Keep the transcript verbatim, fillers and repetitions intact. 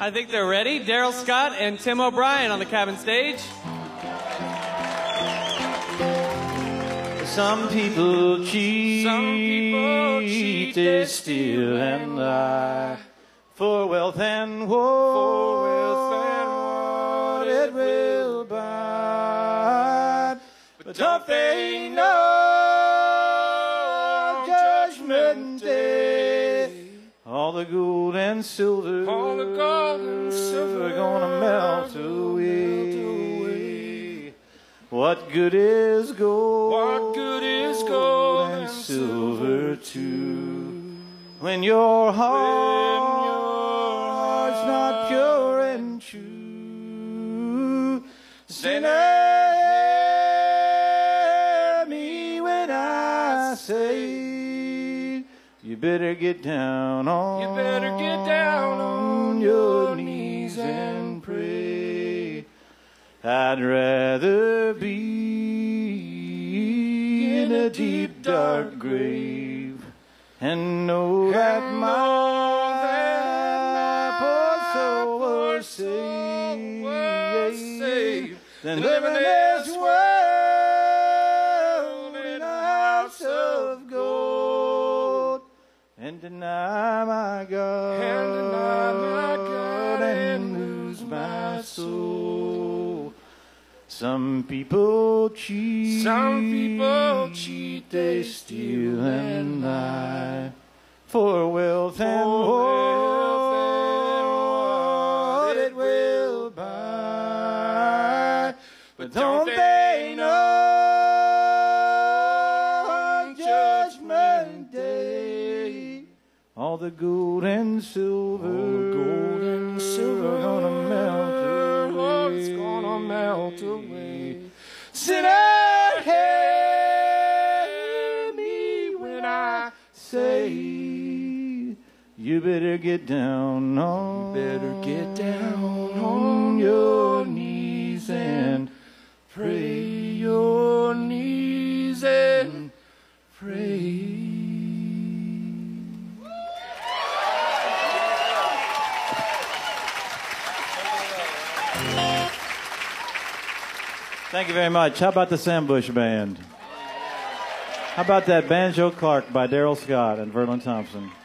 I think they're ready. Daryl Scott and Tim O'Brien on the cabin stage. Some people cheat, Some people cheat, they steal and lie for wealth and what, For wealth and what it will buy. But don't they know on Judgment Day all the gold and silver, All the gold and silver are gonna melt away. What good is gold? What good is gold and and silver too when your heart's not pure and true? Sinner, hear me when I say you better get down on You better get down on your knees and pray. I'd rather be in a deep dark grave and know that my poor soul was saved than live in this world in a house of gold and deny my God And deny my God and lose my soul. Some people cheat, Some people cheat, they steal and lie for wealth and what it will buy. But don't they know on Judgment Day all the gold and silver, gold and silver are gonna melt away. It's gonna melt away. Sinner, hear me when I say you better get down on, better get down on your knees and pray. your knees and Pray. Thank you very much. How about the Sam Bush Band? How about that Banjo Clark by Daryl Scott and Verlin Thompson?